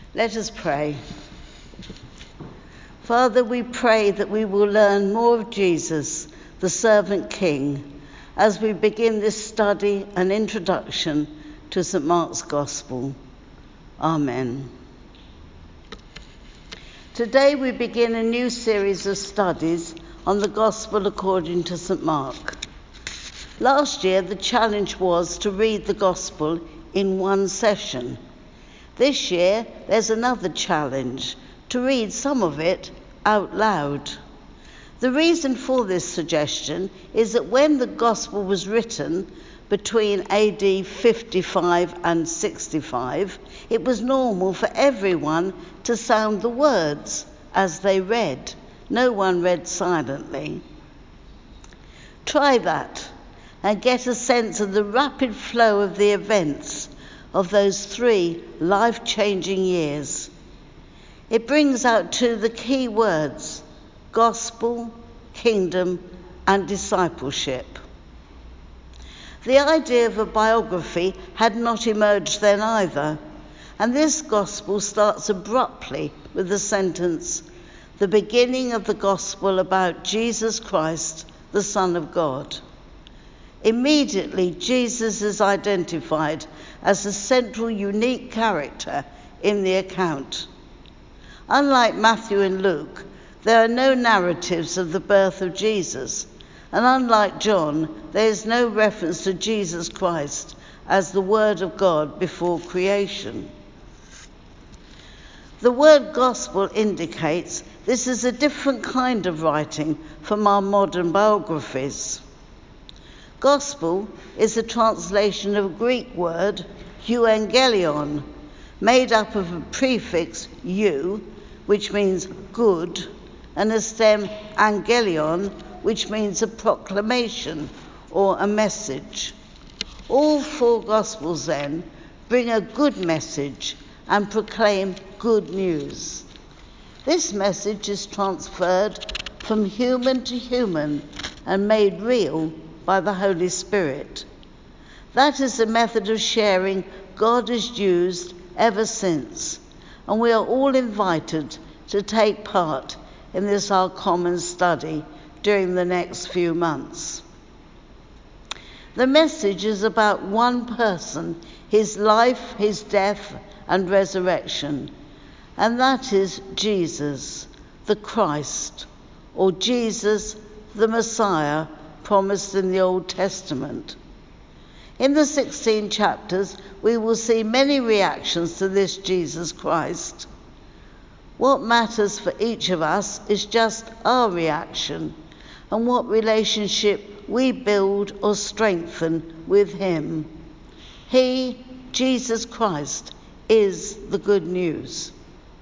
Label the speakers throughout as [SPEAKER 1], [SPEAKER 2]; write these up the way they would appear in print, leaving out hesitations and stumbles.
[SPEAKER 1] Let us pray. Father, we pray that we will learn more of Jesus, the servant King, as we begin this study and introduction to St. Mark's Gospel. Amen. Today we begin a new series of studies on the Gospel according to St. Mark. Last year the challenge was to read the Gospel in one session. This year there's another challenge, to read some of it out loud. The reason for this suggestion is that when the Gospel was written between AD 55 and 65, it was normal for everyone to sound the words as they read. No one read silently. Try that and get a sense of the rapid flow of the events of those 3 life-changing years. It brings out 2 the key words: gospel, kingdom, and discipleship. The idea of a biography had not emerged then either, and this gospel starts abruptly with the sentence, "The beginning of the gospel about Jesus Christ, the Son of God." Immediately, Jesus is identified as a central, unique character in the account. Unlike Matthew and Luke, there are no narratives of the birth of Jesus, and unlike John, there is no reference to Jesus Christ as the Word of God before creation. The word gospel indicates this is a different kind of writing from our modern biographies. Gospel is a translation of a Greek word, euangelion, made up of a prefix eu, which means good, and a stem angelion, which means a proclamation or a message. All 4 Gospels then bring a good message and proclaim good news. This message is transferred from human to human and made real by the Holy Spirit. That is the method of sharing God has used ever since, and we are all invited to take part in this our common study during the next few months. The message is about one person, his life, his death, and resurrection, and that is Jesus, the Christ, or Jesus, the Messiah, promised in the Old Testament. In the 16 chapters, we will see many reactions to this Jesus Christ. What matters for each of us is just our reaction and what relationship we build or strengthen with him. He, Jesus Christ, is the good news.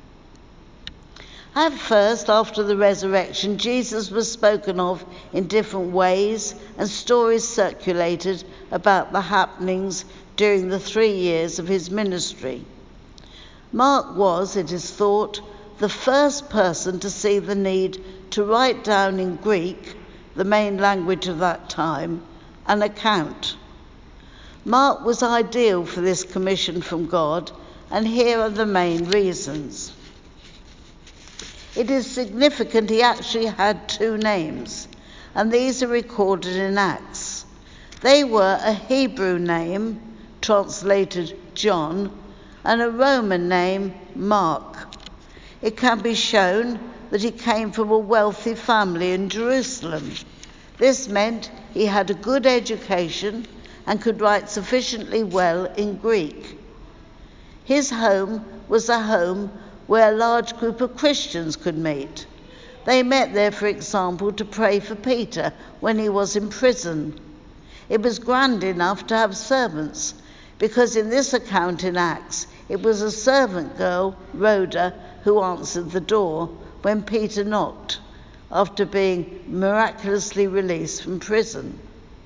[SPEAKER 1] At first, after the resurrection, Jesus was spoken of in different ways, and stories circulated about the happenings during the 3 years of his ministry. Mark was, it is thought, the first person to see the need to write down in Greek, the main language of that time, an account. Mark was ideal for this commission from God, and here are the main reasons. It is significant he actually had 2 names, and these are recorded in Acts. They were a Hebrew name, translated John, and a Roman name, Mark. It can be shown that he came from a wealthy family in Jerusalem. This meant he had a good education and could write sufficiently well in Greek. His home was a home where a large group of Christians could meet. They met there, for example, to pray for Peter when he was in prison. It was grand enough to have servants, because in this account in Acts, it was a servant girl, Rhoda, who answered the door when Peter knocked, after being miraculously released from prison.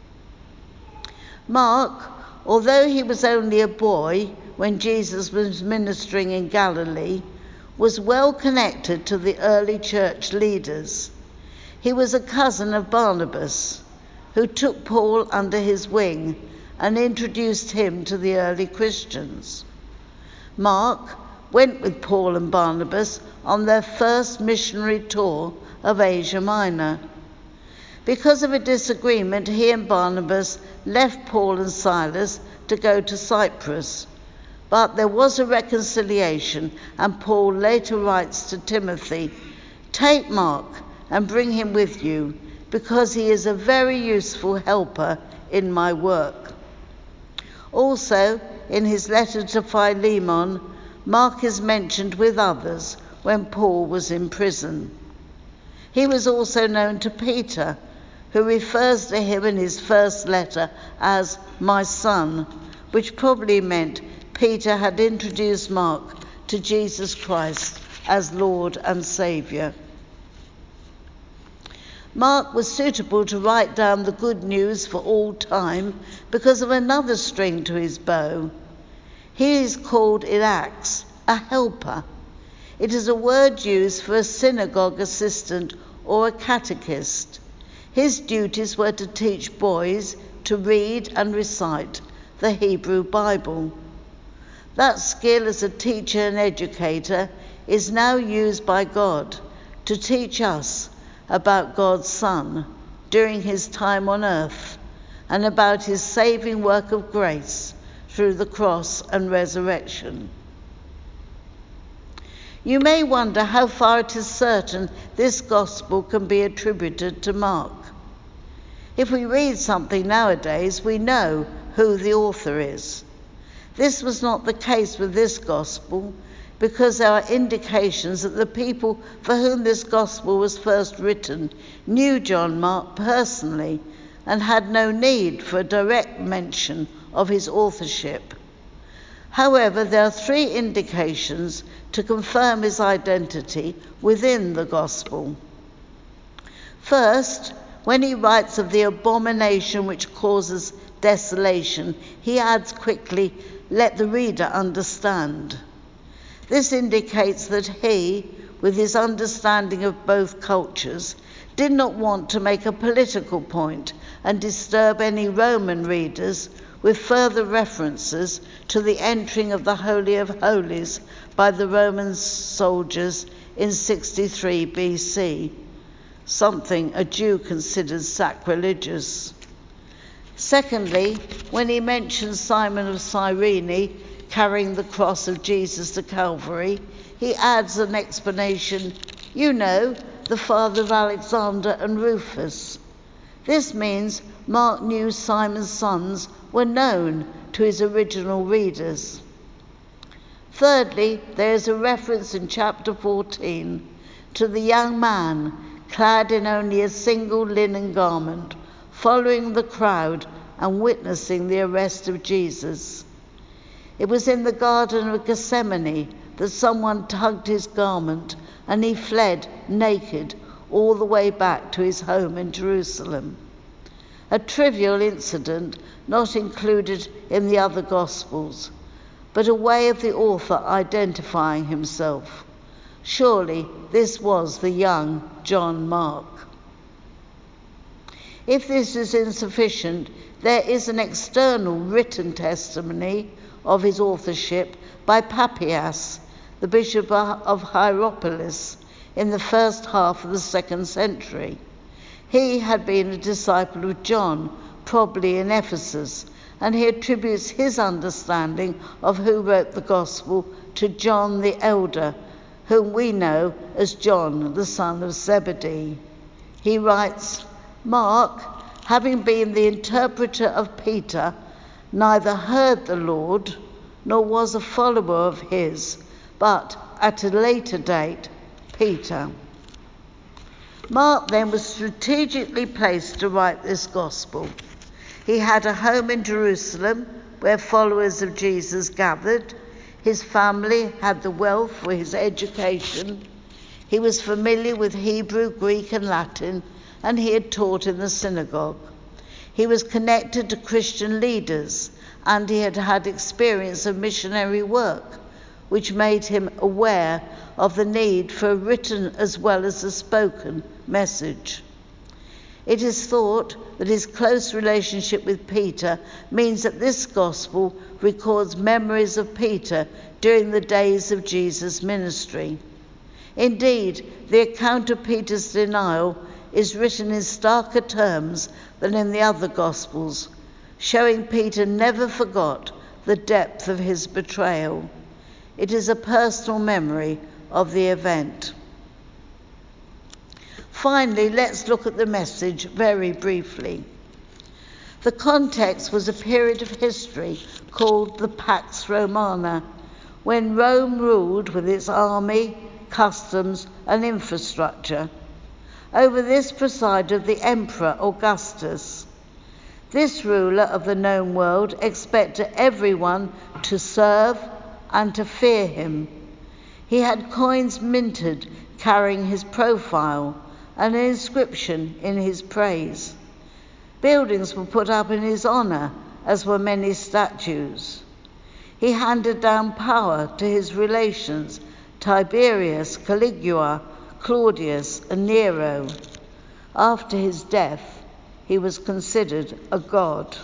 [SPEAKER 1] Mark, although he was only a boy when Jesus was ministering in Galilee, was well connected to the early church leaders. He was a cousin of Barnabas, who took Paul under his wing and introduced him to the early Christians. Mark went with Paul and Barnabas on their first missionary tour of Asia Minor. Because of a disagreement, he and Barnabas left Paul and Silas to go to Cyprus. But there was a reconciliation, and Paul later writes to Timothy, "Take Mark and bring him with you, because he is a very useful helper in my work." Also, in his letter to Philemon, Mark is mentioned with others when Paul was in prison. He was also known to Peter, who refers to him in his first letter as "my son," which probably meant Peter had introduced Mark to Jesus Christ as Lord and Saviour. Mark was suitable to write down the good news for all time because of another string to his bow. He is called in Acts a helper. It is a word used for a synagogue assistant or a catechist. His duties were to teach boys to read and recite the Hebrew Bible. That skill as a teacher and educator is now used by God to teach us about God's Son during his time on earth and about his saving work of grace through the cross and resurrection. You may wonder how far it is certain this gospel can be attributed to Mark. If we read something nowadays, we know who the author is. This was not the case with this gospel, because there are indications that the people for whom this gospel was first written knew John Mark personally and had no need for a direct mention of his authorship. However, there are three indications to confirm his identity within the gospel. First, when he writes of the abomination which causes desolation, he adds quickly, "Let the reader understand." This indicates that he, with his understanding of both cultures, did not want to make a political point and disturb any Roman readers with further references to the entering of the Holy of Holies by the Roman soldiers in 63 BC, something a Jew considers sacrilegious. Secondly, when he mentions Simon of Cyrene carrying the cross of Jesus to Calvary, he adds an explanation, "You know, the father of Alexander and Rufus." This means Mark knew Simon's sons were known to his original readers. Thirdly, there is a reference in chapter 14 to the young man clad in only a single linen garment, following the crowd and witnessing the arrest of Jesus. It was in the Garden of Gethsemane that someone tugged his garment and he fled naked all the way back to his home in Jerusalem. A trivial incident not included in the other Gospels, but a way of the author identifying himself. Surely this was the young John Mark. If this is insufficient, there is an external written testimony of his authorship by Papias, the bishop of Hierapolis, in the first half of the 2nd century. He had been a disciple of John, probably in Ephesus, and he attributes his understanding of who wrote the Gospel to John the Elder, whom we know as John, the son of Zebedee. He writes, "Mark, having been the interpreter of Peter, neither heard the Lord nor was a follower of his, but at a later date, Peter." Mark then was strategically placed to write this gospel. He had a home in Jerusalem where followers of Jesus gathered. His family had the wealth for his education. He was familiar with Hebrew, Greek, and Latin, and he had taught in the synagogue. He was connected to Christian leaders, and he had had experience of missionary work, which made him aware of the need for a written as well as a spoken message. It is thought that his close relationship with Peter means that this gospel records memories of Peter during the days of Jesus' ministry. Indeed, the account of Peter's denial is written in starker terms than in the other Gospels, showing Peter never forgot the depth of his betrayal. It is a personal memory of the event. Finally, let's look at the message very briefly. The context was a period of history called the Pax Romana, when Rome ruled with its army, customs, and infrastructure. Over this presided the Emperor Augustus. This ruler of the known world expected everyone to serve and to fear him. He had coins minted carrying his profile and an inscription in his praise. Buildings were put up in his honor, as were many statues. He handed down power to his relations, Tiberius, Caligula, Claudius, and Nero. After his death, he was considered a god.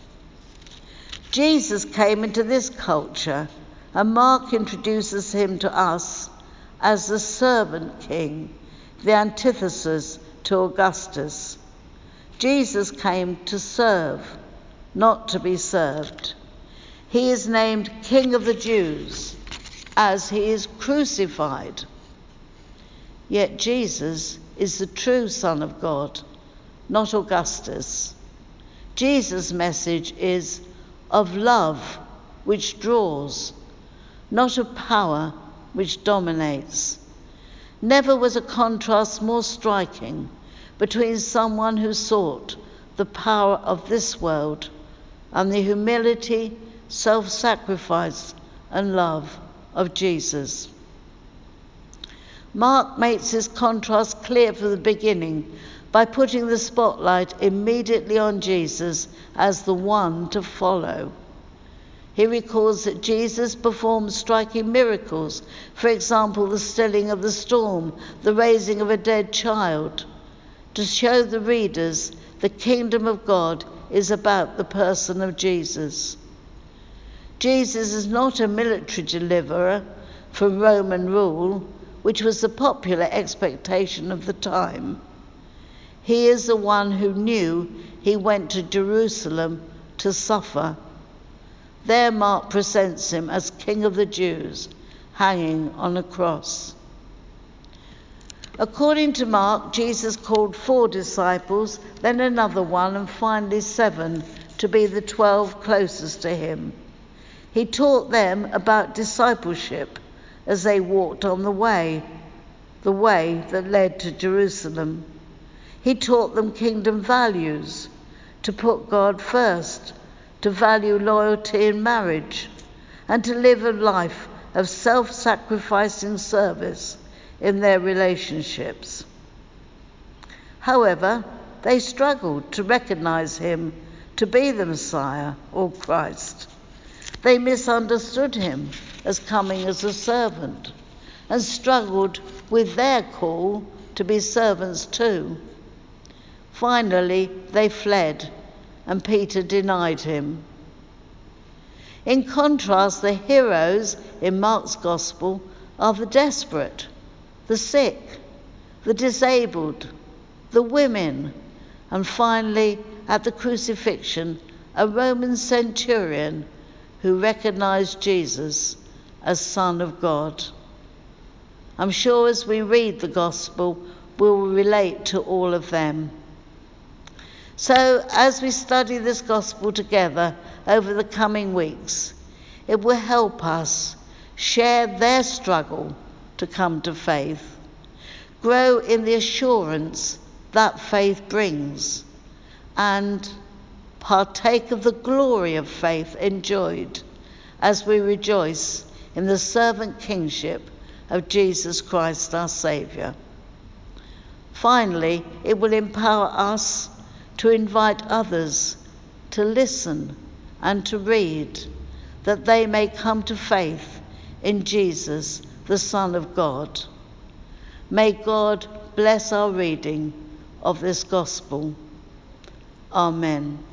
[SPEAKER 1] Jesus came into this culture, and Mark introduces him to us as the servant king, the antithesis to Augustus. Jesus came to serve, not to be served. He is named King of the Jews as he is crucified. Yet Jesus is the true Son of God, not Augustus. Jesus' message is of love, which draws, not of power, which dominates. Never was a contrast more striking between someone who sought the power of this world and the humility, self-sacrifice, and love of Jesus. Mark makes this contrast clear from the beginning by putting the spotlight immediately on Jesus as the one to follow. He records that Jesus performed striking miracles, for example, the stilling of the storm, the raising of a dead child, to show the readers the kingdom of God is about the person of Jesus. Jesus is not a military deliverer from Roman rule, which was the popular expectation of the time. He is the one who knew he went to Jerusalem to suffer. There Mark presents him as King of the Jews, hanging on a cross. According to Mark, Jesus called 4 disciples, then another one, and finally 7 to be the 12 closest to him. He taught them about discipleship as they walked on the way that led to Jerusalem. He taught them kingdom values, to put God first, to value loyalty in marriage, and to live a life of self-sacrificing service in their relationships. However, they struggled to recognize him to be the Messiah or Christ. They misunderstood him as coming as a servant and struggled with their call to be servants too. Finally, they fled, and Peter denied him. In contrast, the heroes in Mark's Gospel are the desperate, the sick, the disabled, the women, and finally, at the crucifixion, a Roman centurion who recognized Jesus as Son of God. I'm sure as we read the Gospel, we'll relate to all of them. So, as we study this Gospel together over the coming weeks, it will help us share their struggle to come to faith, grow in the assurance that faith brings, and partake of the glory of faith enjoyed as we rejoice in the servant kingship of Jesus Christ our Saviour. Finally, it will empower us to invite others to listen and to read, that they may come to faith in Jesus, the Son of God. May God bless our reading of this gospel. Amen.